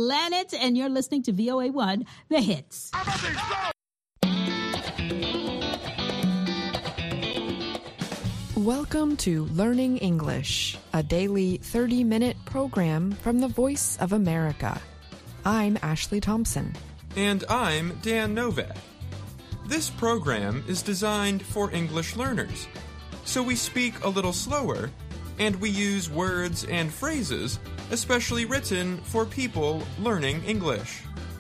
planet, and you're listening to VOA1, The Hits. Welcome to Learning English, a daily 30-minute program from the Voice of America. I'm Ashley Thompson. And I'm Dan Novak. This program is designed for English learners, so we speak a little slower, and we use words and phrases especially written for people learning English.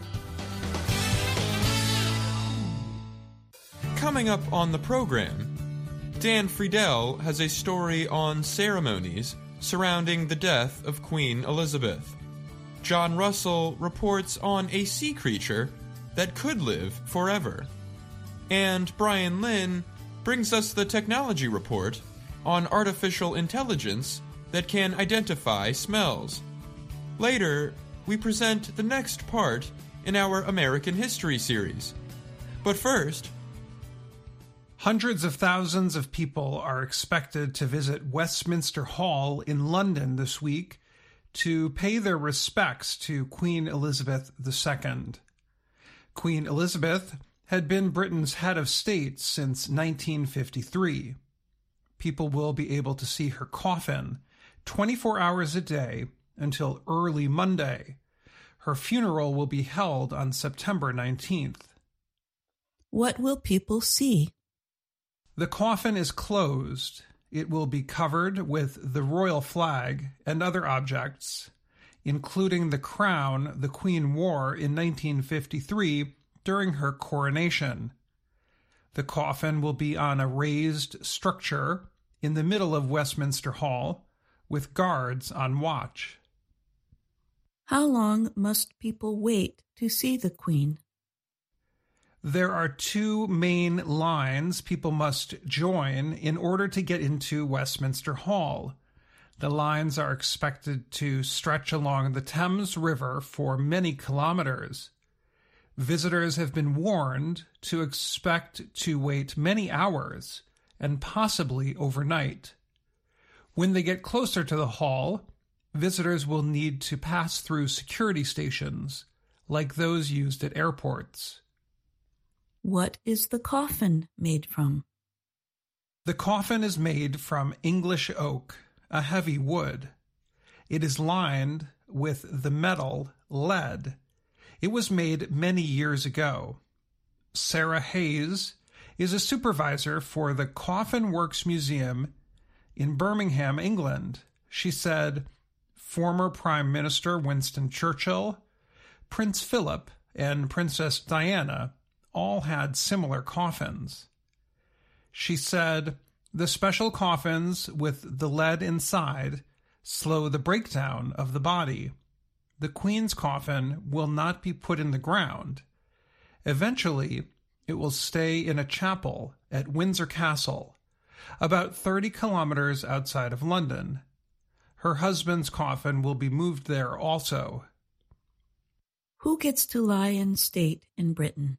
Coming up on the program, Dan Friedel has a story on ceremonies surrounding the death of Queen Elizabeth. John Russell reports on a sea creature that could live forever. And Brian Lynn brings us the technology report on artificial intelligence that can identify smells. Later, we present the next part in our American History series. But first, hundreds of thousands of people are expected to visit Westminster Hall in London this week to pay their respects to Queen Elizabeth II. Queen Elizabeth had been Britain's head of state since 1953. People will be able to see her coffin 24 hours a day until early Monday. Her funeral will be held on September 19th. What will people see? The coffin is closed. It will be covered with the royal flag and other objects, including the crown the Queen wore in 1953 during her coronation. The coffin will be on a raised structure in the middle of Westminster Hall, with guards on watch. How long must people wait to see the Queen? There are two main lines people must join in order to get into Westminster Hall. The lines are expected to stretch along the Thames River for many kilometers. Visitors have been warned to expect to wait many hours and possibly overnight. When they get closer to the hall, visitors will need to pass through security stations, like those used at airports. What is the coffin made from? The coffin is made from English oak, a heavy wood. It is lined with the metal lead. It was made many years ago. Sarah Hayes is a supervisor for the Coffin Works Museum in Birmingham, England. She said, former Prime Minister Winston Churchill, Prince Philip, and Princess Diana all had similar coffins. She said, the special coffins with the lead inside slow the breakdown of the body. The Queen's coffin will not be put in the ground. Eventually, it will stay in a chapel at Windsor Castle, about 30 kilometers outside of London. Her husband's coffin will be moved there also. Who gets to lie in state in Britain?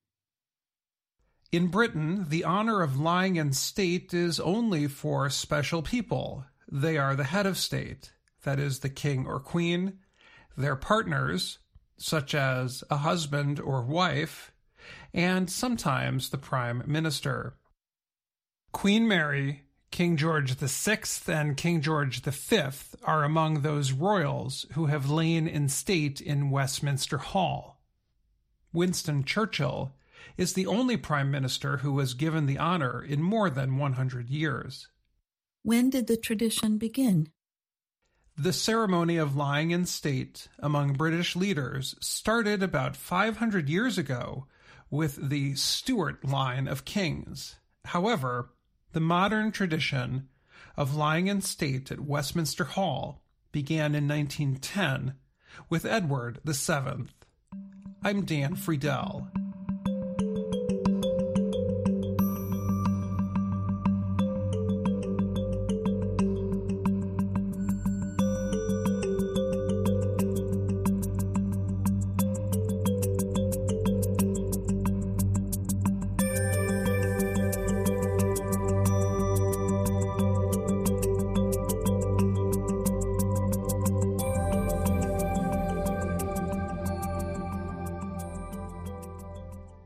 In Britain, the honor of lying in state is only for special people. They are the head of state, that is, the king or queen, their partners, such as a husband or wife, and sometimes the prime minister. Queen Mary, King George VI, and King George V are among those royals who have lain in state in Westminster Hall. Winston Churchill is the only prime minister who was given the honor in more than 100 years. When did the tradition begin? The ceremony of lying in state among British leaders started about 500 years ago with the Stuart line of kings. However, the modern tradition of lying in state at Westminster Hall began in 1910 with Edward VII. I'm Dan Friedel.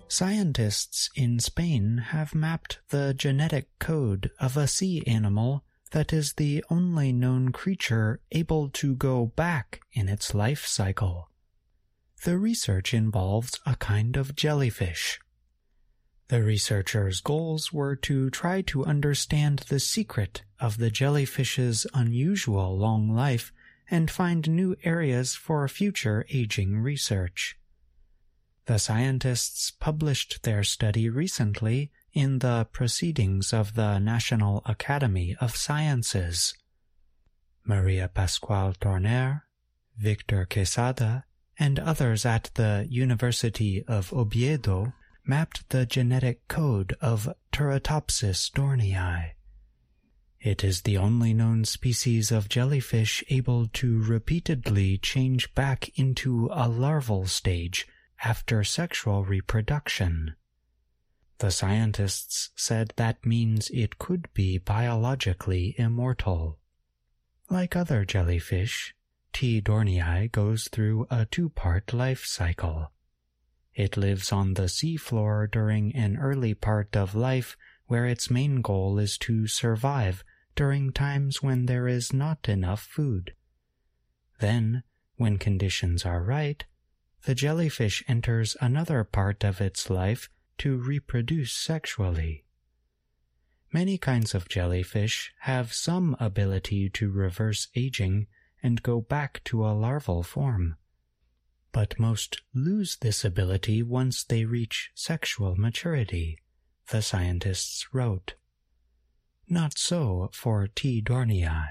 Scientists in Spain have mapped the genetic code of a sea animal that is the only known creature able to go back in its life cycle. The research involves a kind of jellyfish. The researchers' goals were to try to understand the secret of the jellyfish's unusual long life and find new areas for future aging research. The scientists published their study recently in the Proceedings of the National Academy of Sciences. Maria Pascual Torner, Victor Quesada, and others at the University of Oviedo mapped the genetic code of Turritopsis dohrnii. It is the only known species of jellyfish able to repeatedly change back into a larval stage after sexual reproduction. The scientists said that means it could be biologically immortal. Like other jellyfish, T. dohrnii goes through a two-part life cycle. It lives on the seafloor during an early part of life where its main goal is to survive during times when there is not enough food. Then, when conditions are right, the jellyfish enters another part of its life to reproduce sexually. Many kinds of jellyfish have some ability to reverse aging and go back to a larval form, but most lose this ability once they reach sexual maturity, the scientists wrote. Not so for T. dohrnii.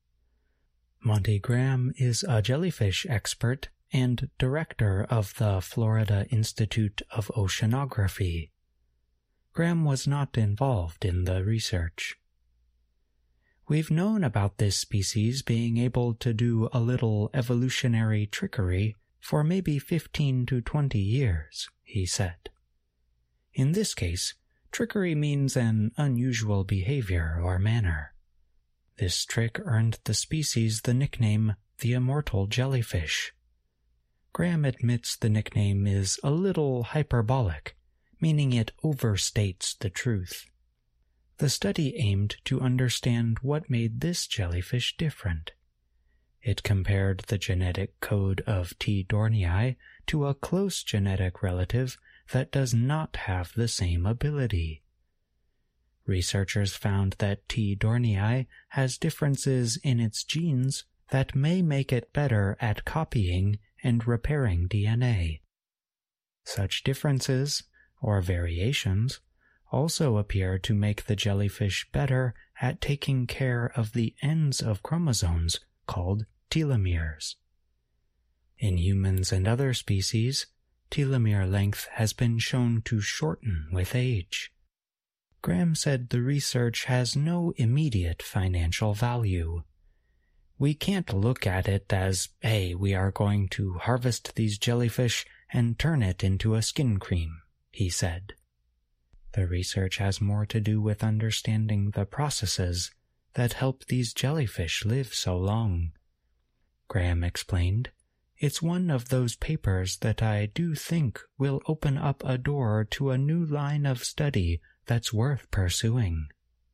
Monty Graham is a jellyfish expert and director of the Florida Institute of Oceanography. Graham was not involved in the research. We've known about this species being able to do a little evolutionary trickery for maybe 15 to 20 years, he said. In this case, trickery means an unusual behavior or manner. This trick earned the species the nickname the immortal jellyfish. Graham admits the nickname is a little hyperbolic, meaning it overstates the truth. The study aimed to understand what made this jellyfish different. It compared the genetic code of T. dohrnii to a close genetic relative that does not have the same ability. Researchers found that T. dohrnii has differences in its genes that may make it better at copying and repairing DNA. Such differences, or variations, also appear to make the jellyfish better at taking care of the ends of chromosomes called telomeres. In humans and other species, telomere length has been shown to shorten with age. Graham said the research has no immediate financial value. We can't look at it as, hey, we are going to harvest these jellyfish and turn it into a skin cream, he said. The research has more to do with understanding the processes that help these jellyfish live so long. Graham explained, it's one of those papers that I do think will open up a door to a new line of study that's worth pursuing.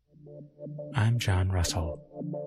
I'm John Russell.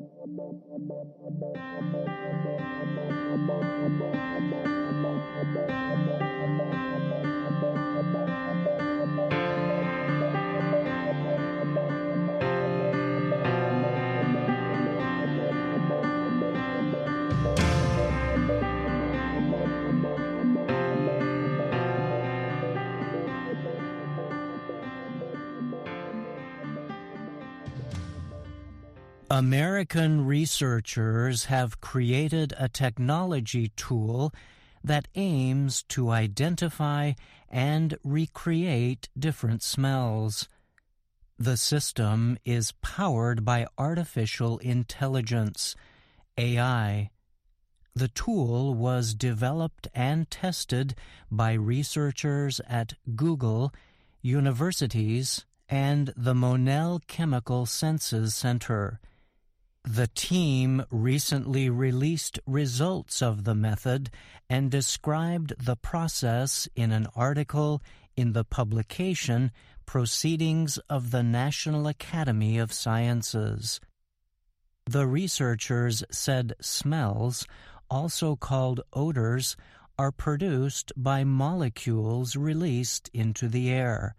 American researchers have created a technology tool that aims to identify and recreate different smells. The system is powered by artificial intelligence, AI. The tool was developed and tested by researchers at Google, universities, and the Monell Chemical Senses Center. The team recently released results of the method and described the process in an article in the publication Proceedings of the National Academy of Sciences. The researchers said smells, also called odors, are produced by molecules released into the air.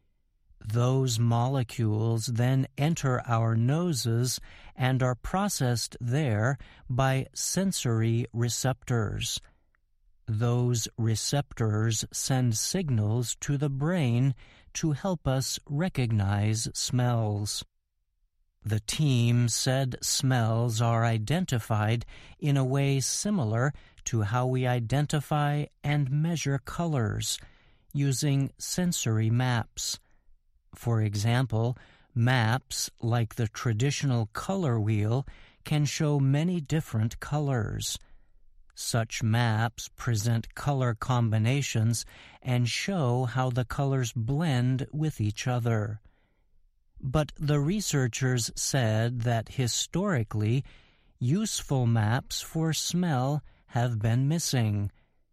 Those molecules then enter our noses and are processed there by sensory receptors. Those receptors send signals to the brain to help us recognize smells. The team said smells are identified in a way similar to how we identify and measure colors, using sensory maps. For example, maps like the traditional color wheel can show many different colors. Such maps present color combinations and show how the colors blend with each other. But the researchers said that historically, useful maps for smell have been missing.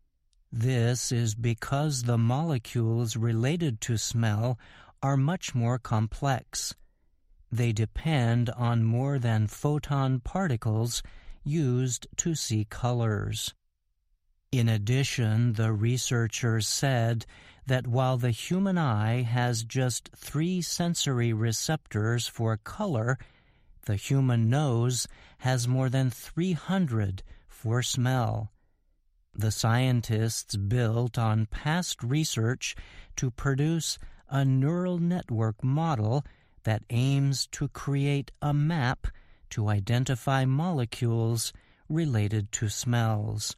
This is because the molecules related to smell are much more complex. They depend on more than photon particles used to see colors. In addition, the researchers said that while the human eye has just 3 sensory receptors for color, the human nose has more than 300 for smell. The scientists built on past research to produce a neural network model that aims to create a map to identify molecules related to smells.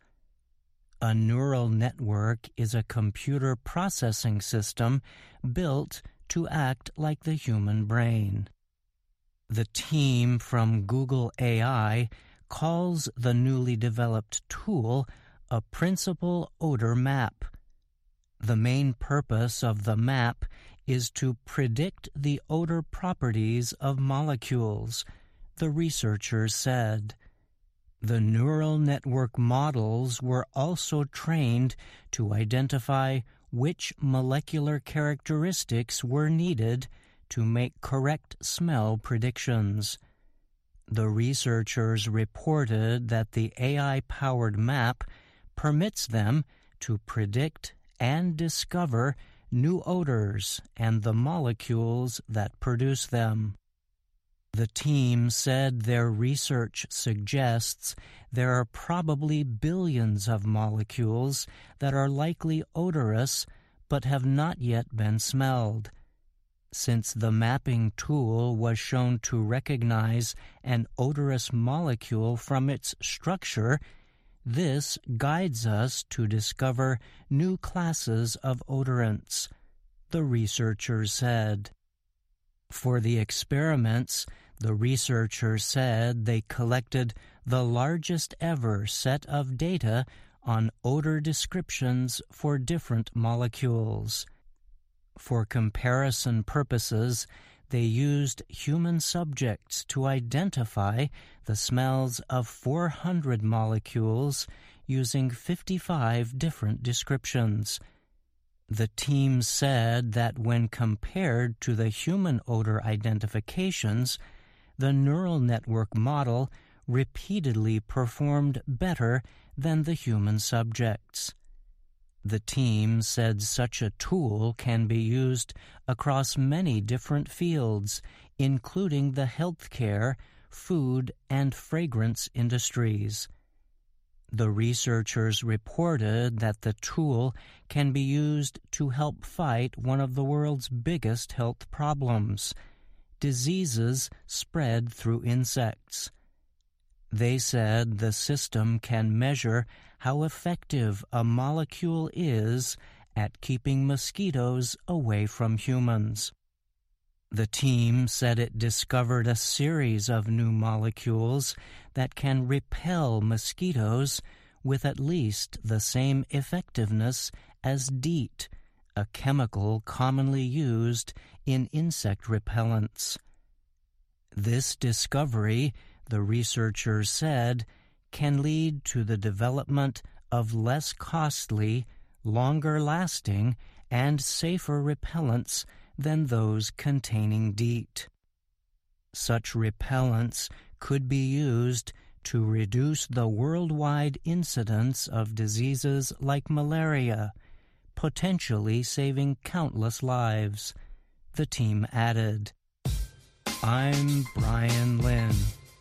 A neural network is a computer processing system built to act like the human brain. The team from Google AI calls the newly developed tool a principal odor map. The main purpose of the map is to predict the odor properties of molecules, the researchers said. The neural network models were also trained to identify which molecular characteristics were needed to make correct smell predictions. The researchers reported that the AI-powered map permits them to predict and discover new odors and the molecules that produce them. The team said their research suggests there are probably billions of molecules that are likely odorous but have not yet been smelled. Since the mapping tool was shown to recognize an odorous molecule from its structure, this guides us to discover new classes of odorants, the researchers said. For the experiments, the researchers said they collected the largest ever set of data on odor descriptions for different molecules. For comparison purposes, they used human subjects to identify the smells of 400 molecules using 55 different descriptions. The team said that when compared to the human odor identifications, the neural network model repeatedly performed better than the human subjects. The team said such a tool can be used across many different fields, including the healthcare, food, and fragrance industries. The researchers reported that the tool can be used to help fight one of the world's biggest health problems, diseases spread through insects. They said the system can measure how effective a molecule is at keeping mosquitoes away from humans. The team said it discovered a series of new molecules that can repel mosquitoes with at least the same effectiveness as DEET, a chemical commonly used in insect repellents. This discovery, the researchers said, can lead to the development of less costly, longer-lasting, and safer repellents than those containing DEET. Such repellents could be used to reduce the worldwide incidence of diseases like malaria, potentially saving countless lives, the team added. I'm Brian Lynn.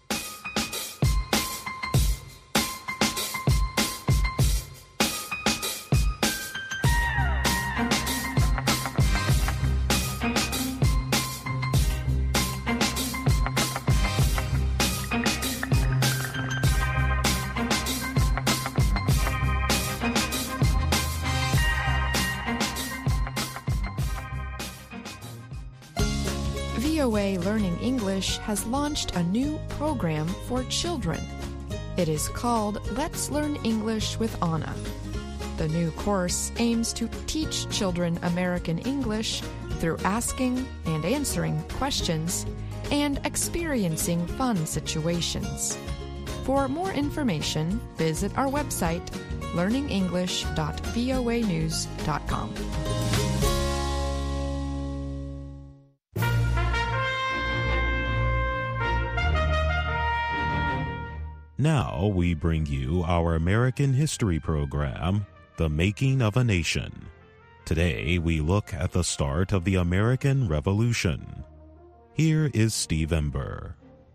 VOA Learning English has launched a new program for children. It is called Let's Learn English with Anna. The new course aims to teach children American English through asking and answering questions and experiencing fun situations. For more information, visit our website, learningenglish.voanews.com. Now we bring you our American history program, The Making of a Nation. Today we look at the start of the American Revolution. Here is Steve Ember.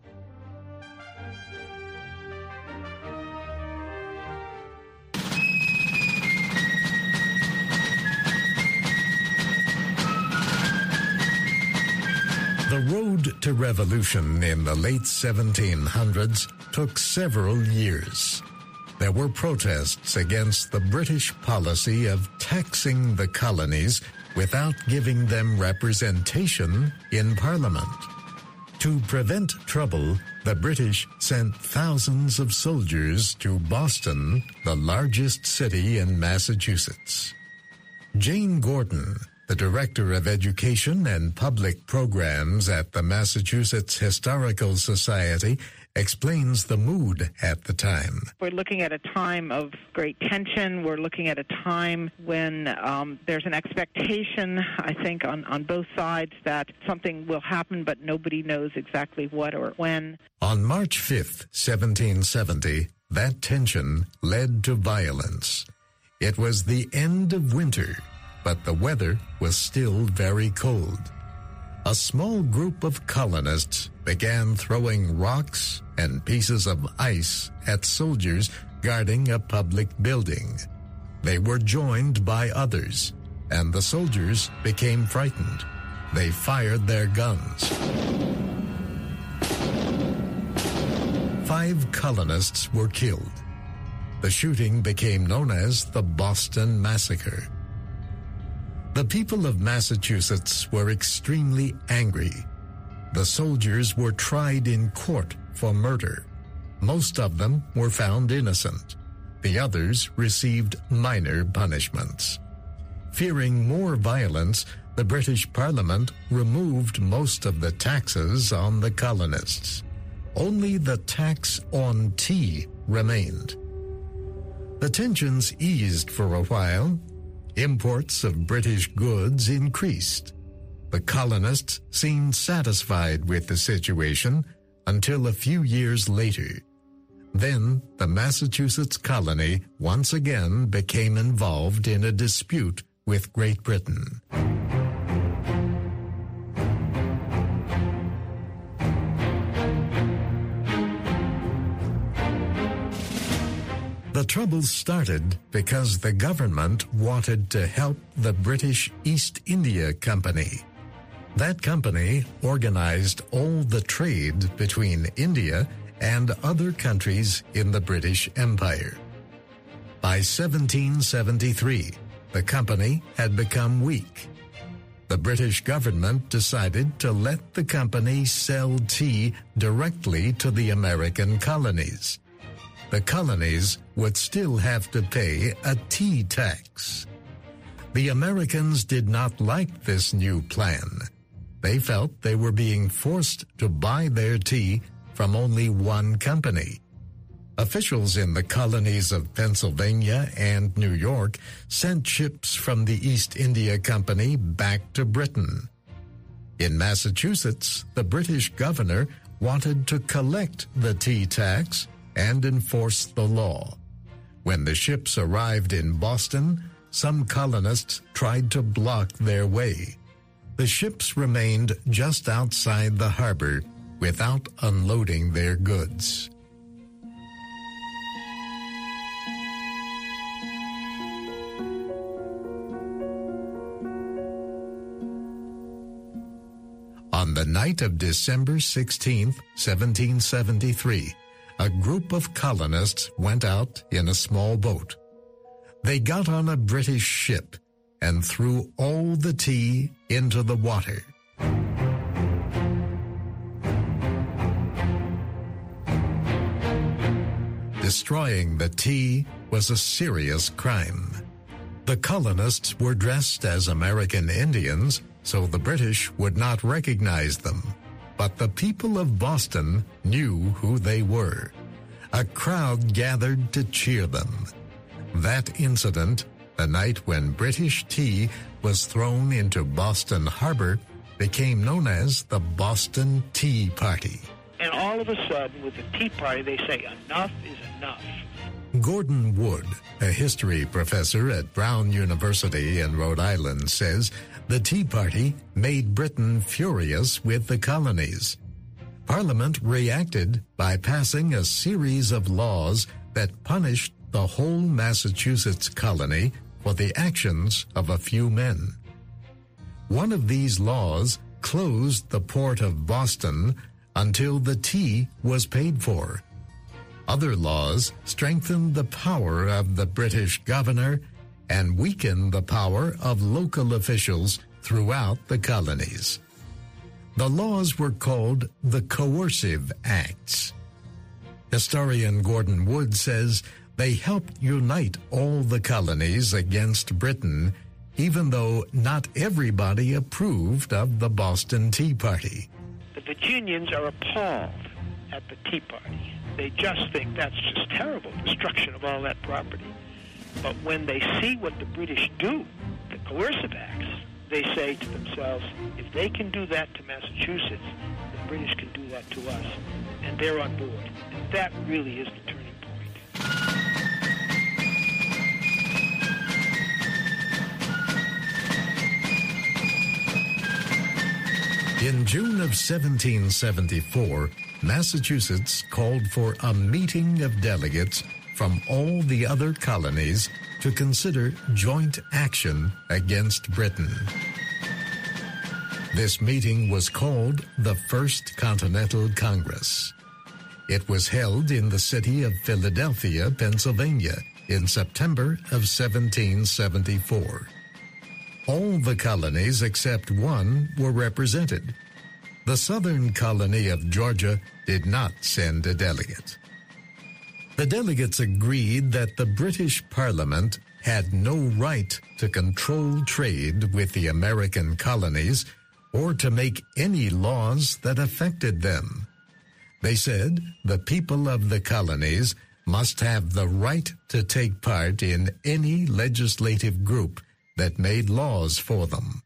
The road to revolution in the late 1700s took several years. There were protests against the British policy of taxing the colonies without giving them representation in Parliament. To prevent trouble, the British sent thousands of soldiers to Boston, the largest city in Massachusetts. Jane Gordon, the Director of Education and Public Programs at the Massachusetts Historical Society, explains the mood at the time. We're looking at a time of great tension. We're looking at a time when there's an expectation, I think, on both sides that something will happen, but nobody knows exactly what or when. On March 5th, 1770, that tension led to violence. It was the end of winter, but the weather was still very cold. A small group of colonists began throwing rocks and pieces of ice at soldiers guarding a public building. They were joined by others, and the soldiers became frightened. They fired their guns. 5 colonists were killed. The shooting became known as the Boston Massacre. The people of Massachusetts were extremely angry. The soldiers were tried in court for murder. Most of them were found innocent. The others received minor punishments. Fearing more violence, the British Parliament removed most of the taxes on the colonists. Only the tax on tea remained. The tensions eased for a while. Imports of British goods increased. The colonists seemed satisfied with the situation until a few years later. Then the Massachusetts colony once again became involved in a dispute with Great Britain. The troubles started because the government wanted to help the British East India Company. That company organized all the trade between India and other countries in the British Empire. By 1773, the company had become weak. The British government decided to let the company sell tea directly to the American colonies. The colonies would still have to pay a tea tax. The Americans did not like this new plan. They felt they were being forced to buy their tea from only one company. Officials in the colonies of Pennsylvania and New York sent ships from the East India Company back to Britain. In Massachusetts, the British governor wanted to collect the tea tax and enforce the law. When the ships arrived in Boston, some colonists tried to block their way. The ships remained just outside the harbor without unloading their goods. On the night of December 16, 1773, a group of colonists went out in a small boat. They got on a British ship and threw all the tea into the water. Destroying the tea was a serious crime. The colonists were dressed as American Indians, so the British would not recognize them. But the people of Boston knew who they were. A crowd gathered to cheer them. That incident, the night when British tea was thrown into Boston Harbor, became known as the Boston Tea Party. And all of a sudden, with the Tea Party, they say, enough is enough. Gordon Wood, a history professor at Brown University in Rhode Island, says the Tea Party made Britain furious with the colonies. Parliament reacted by passing a series of laws that punished the whole Massachusetts colony for the actions of a few men. One of these laws closed the port of Boston until the tea was paid for. Other laws strengthened the power of the British governor and weakened the power of local officials throughout the colonies. The laws were called the Coercive Acts. Historian Gordon Wood says they helped unite all the colonies against Britain, even though not everybody approved of the Boston Tea Party. The Virginians are appalled at the Tea Party. They just think that's just terrible, destruction of all that property. But when they see what the British do, the Coercive Acts, they say to themselves, if they can do that to Massachusetts, the British can do that to us. And they're on board. And that really is the turning point. In June of 1774, Massachusetts called for a meeting of delegates from all the other colonies to consider joint action against Britain. This meeting was called the First Continental Congress. It was held in the city of Philadelphia, Pennsylvania, in September of 1774. All the colonies except one were represented. The southern colony of Georgia did not send a delegate. The delegates agreed that the British Parliament had no right to control trade with the American colonies or to make any laws that affected them. They said the people of the colonies must have the right to take part in any legislative group that made laws for them.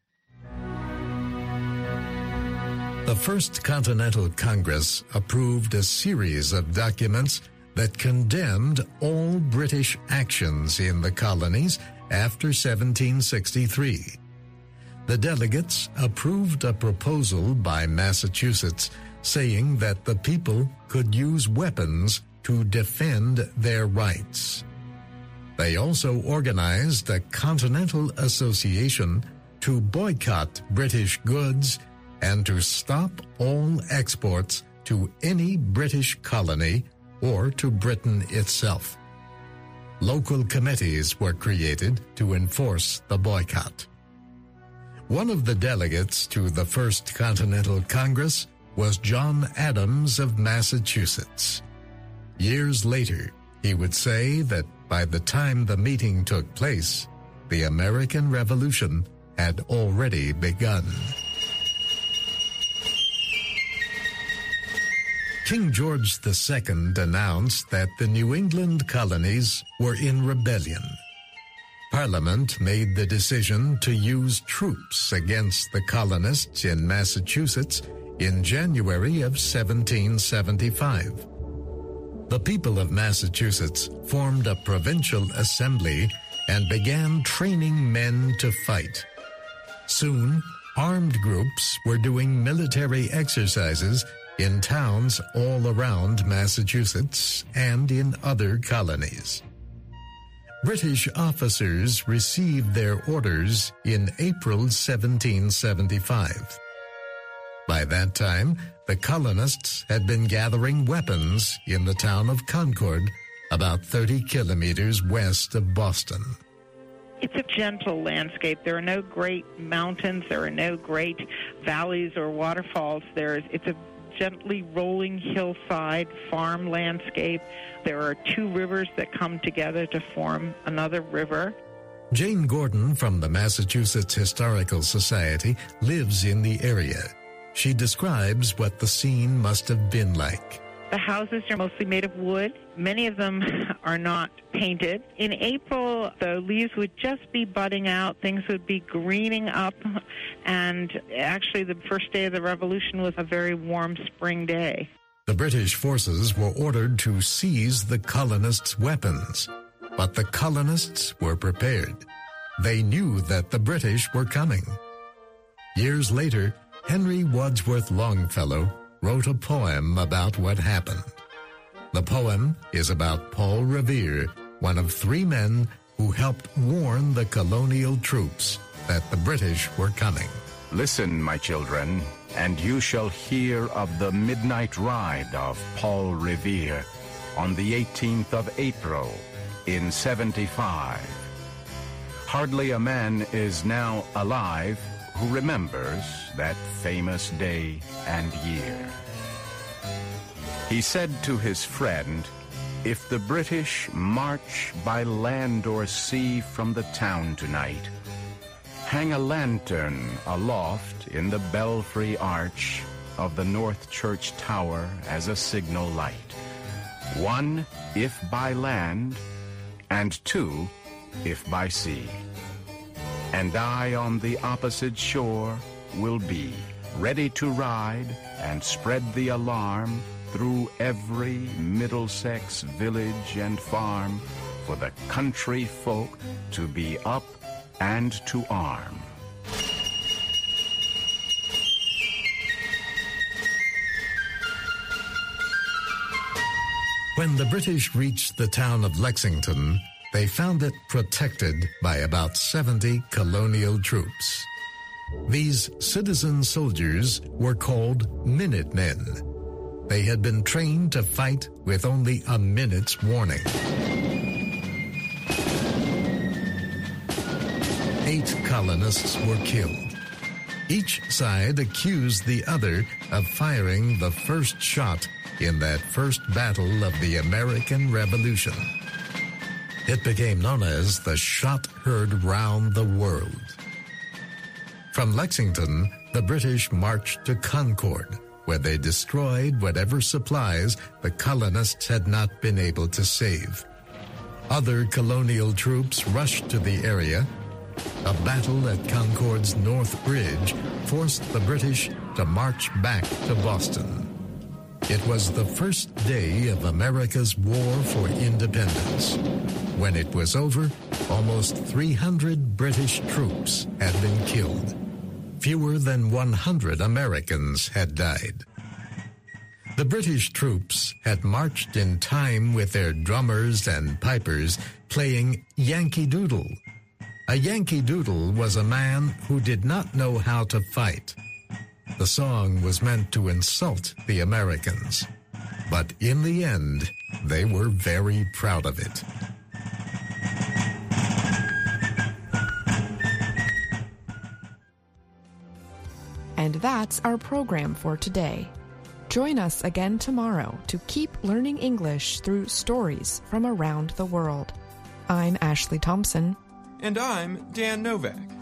The First Continental Congress approved a series of documents that condemned all British actions in the colonies after 1763. The delegates approved a proposal by Massachusetts saying that the people could use weapons to defend their rights. They also organized a Continental Association to boycott British goods and to stop all exports to any British colony or to Britain itself. Local committees were created to enforce the boycott. One of the delegates to the First Continental Congress was John Adams of Massachusetts. Years later, he would say that by the time the meeting took place, the American Revolution had already begun. King George II announced that the New England colonies were in rebellion. Parliament made the decision to use troops against the colonists in Massachusetts in January of 1775. The people of Massachusetts formed a provincial assembly and began training men to fight. Soon, armed groups were doing military exercises in towns all around Massachusetts and in other colonies. British officers received their orders in April 1775. By that time, the colonists had been gathering weapons in the town of Concord, about 30 kilometers west of Boston. It's a gentle landscape. There are no great mountains. There are no great valleys or waterfalls. It's a gently rolling hillside farm landscape. There are two rivers that come together to form another river. Jane Gordon from the Massachusetts Historical Society lives in the area. She describes what the scene must have been like. The houses are mostly made of wood. Many of them are not painted. In April, the leaves would just be budding out. Things would be greening up. And actually, the first day of the Revolution was a very warm spring day. The British forces were ordered to seize the colonists' weapons. But the colonists were prepared. They knew that the British were coming. Years later, Henry Wadsworth Longfellow wrote a poem about what happened. The poem is about Paul Revere, one of three men who helped warn the colonial troops that the British were coming. Listen, my children, and you shall hear of the midnight ride of Paul Revere on the 18th of April in 75. Hardly a man is now alive who remembers that famous day and year. He said to his friend, "If the British march by land or sea from the town tonight, hang a lantern aloft in the belfry arch of the North Church Tower as a signal light. One, if by land, and two, if by sea. And I on the opposite shore will be, ready to ride and spread the alarm through every Middlesex village and farm, for the country folk to be up and to arm." When the British reached the town of Lexington, they found it protected by about 70 colonial troops. These citizen soldiers were called Minutemen. They had been trained to fight with only a minute's warning. 8 colonists were killed. Each side accused the other of firing the first shot in that first battle of the American Revolution. It became known as the shot heard round the world. From Lexington, the British marched to Concord, where they destroyed whatever supplies the colonists had not been able to save. Other colonial troops rushed to the area. A battle at Concord's North Bridge forced the British to march back to Boston. It was the first day of America's War for Independence. When it was over, almost 300 British troops had been killed. Fewer than 100 Americans had died. The British troops had marched in time with their drummers and pipers playing Yankee Doodle. A Yankee Doodle was a man who did not know how to fight. The song was meant to insult the Americans, but in the end, they were very proud of it. And that's our program for today. Join us again tomorrow to keep learning English through stories from around the world. I'm Ashley Thompson. And I'm Dan Novak.